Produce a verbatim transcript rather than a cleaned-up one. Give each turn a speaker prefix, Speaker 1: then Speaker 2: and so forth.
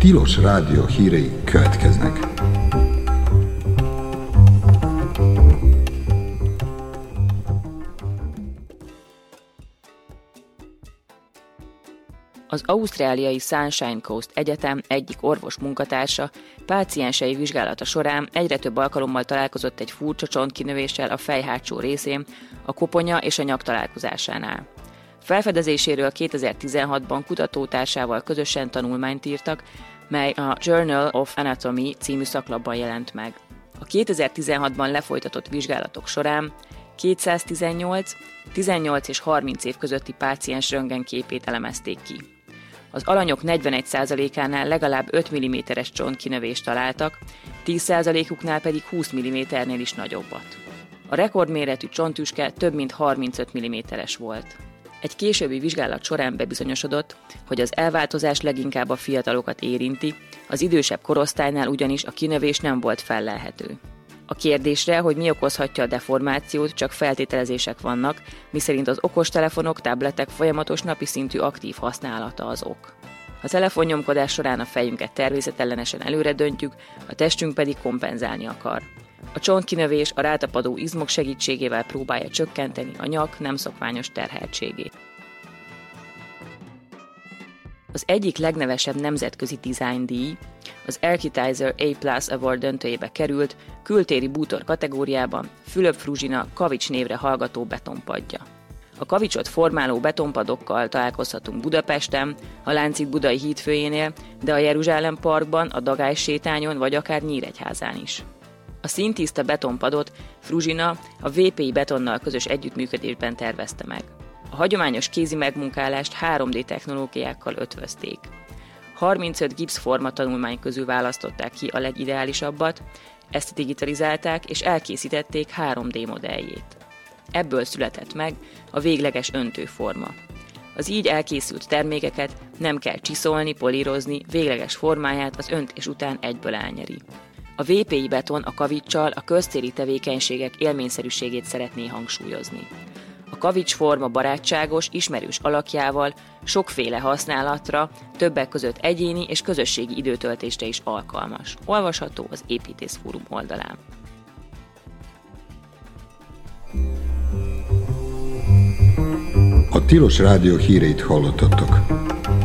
Speaker 1: Tilos Rádió hírei következnek.
Speaker 2: Az ausztráliai Sunshine Coast Egyetem egyik orvos munkatársa páciensei vizsgálata során egyre több alkalommal találkozott egy furcsa csontkinövéssel a fej hátsó részén, a koponya és a nyak találkozásánál. Felfedezéséről kétezer-tizenhatban kutatótársával közösen tanulmányt írtak, mely a Journal of Anatomy című szaklapban jelent meg. A kétezer-tizenhatban lefolytatott vizsgálatok során kétszáztizennyolc, tizennyolc és harminc év közötti páciens röntgenképét elemezték ki. Az alanyok negyvenegy százalékánál legalább öt milliméteres csontkinövést találtak, tíz százalékuknál pedig húsz milliméternél is nagyobbat. A rekordméretű csontüske több mint harmincöt milliméteres volt. Egy későbbi vizsgálat során bebizonyosodott, hogy az elváltozás leginkább a fiatalokat érinti, az idősebb korosztálynál ugyanis a kinövés nem volt fellelhető. A kérdésre, hogy mi okozhatja a deformációt, csak feltételezések vannak, miszerint az okostelefonok, tabletek folyamatos napi szintű aktív használata az ok. A telefonnyomkodás során a fejünket természetellenesen előre döntjük, a testünk pedig kompenzálni akar. A csontkinövés a rátapadó izmok segítségével próbálja csökkenteni a nyak nem szokványos terheltségét. Az egyik legnevesebb nemzetközi design díj, az Architizer A Plus Award döntőjébe került kültéri bútor kategóriában Fülöp Fruzsina kavics névre hallgató betonpadja. A kavicsot formáló betonpadokkal találkozhatunk Budapesten, a Láncid budai hídfőjénél, de a Jeruzsálem parkban, a Dagály sétányon vagy akár Nyíregyházán is. A színtiszta betonpadot Fruzsina a vé pé i Betonnal közös együttműködésben tervezte meg. A hagyományos kézi megmunkálást három dé technológiákkal ötvözték. harmincöt gipszforma tanulmány közül választották ki a legideálisabbat, ezt digitalizálták és elkészítették három dé modelljét. Ebből született meg a végleges öntőforma. Az így elkészült termékeket nem kell csiszolni, polírozni, végleges formáját az öntés után egyből elnyeri. A vé pé i Beton a kaviccsal a köztéri tevékenységek élményszerűségét szeretné hangsúlyozni. A kavicsforma barátságos, ismerős alakjával sokféle használatra, többek között egyéni és közösségi időtöltésre is alkalmas. Olvasható az Építész Fórum oldalán.
Speaker 1: A Tilos Rádió híreit hallottatok.